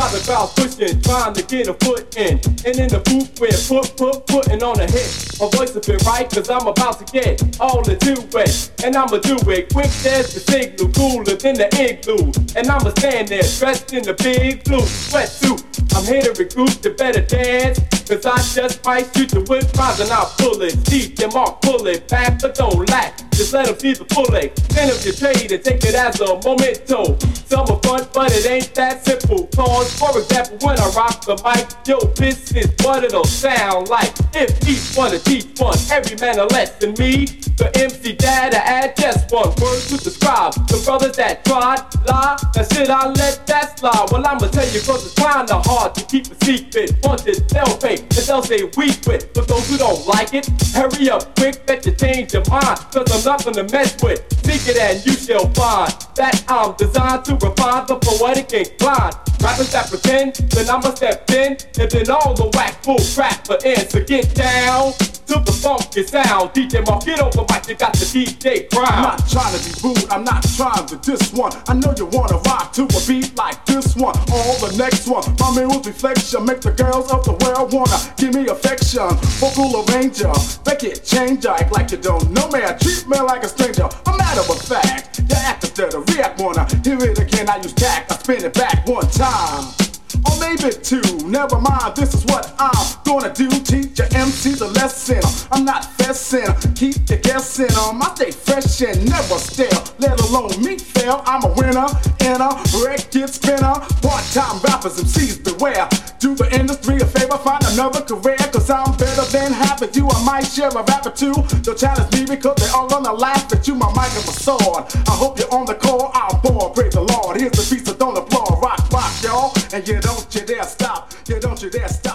While the crowd's pushing, trying to get a foot in. And in the booth we're putting on a hit. My voice a bit right, cause I'm about to get all into it. And I'ma do it quick as the signal, cooler than the igloo. And I'ma stand there dressed in the big blue sweatsuit. I'm here to recruit the better dance, cause I just might shoot you with rhymes and I'll pull it. Deep your mark, pull it back, but don't lack. Just let them see the bullet. Then if you trade and take it as a memento. Summer fun, but it ain't that simple. Cause, for example, when I rock the mic, yo, this is what it'll sound like. If each one to teach one, every man a less than me. The MC data add just one word to describe the brothers that tried, lie, and should I let that slide? Well, I'ma tell you cause it's kinda hard to keep a secret. Once it they'll pay, and they'll say we quit. But those who don't like it, hurry up quick, bet you change your mind. Cause I'm not gonna mess with. Seek it and you shall find that I'm designed to refine the poetic incline. Rappers that pretend, then I'ma step in, and then all the whack full crap for ends. So get down to the funky sound. DJ Mark, get over mic, you got the DJ crown. I'm not trying to be rude, I'm not trying to diss one. I know you wanna rock to a beat like this one, or the next one. My mirror's reflection make the girls of the world wanna give me affection. Vocal arranger, make it change, act like you don't know me. I treat me like a stranger. A matter of fact, you act instead of react. Wanna hear it again? I use tact. I spin it back one time. Or maybe two, never mind, this is what I'm gonna do. Teach your MCs a lesson. I'm not fessing, keep you guessing. I stay fresh and never stale, let alone me fail. I'm a winner in a record spinner. Part-time rappers, MCs beware. Do the industry a favor, find another career. Cause I'm better than half of you. I might share a rapper too. Don't challenge me because they all gonna laugh at you. My mic and my sword. I hope you're on the call, I'm born, praise the Lord. Here's the beat, so don't applaud. Rock, rock, y'all. And you don't you dare stop. You don't you dare stop.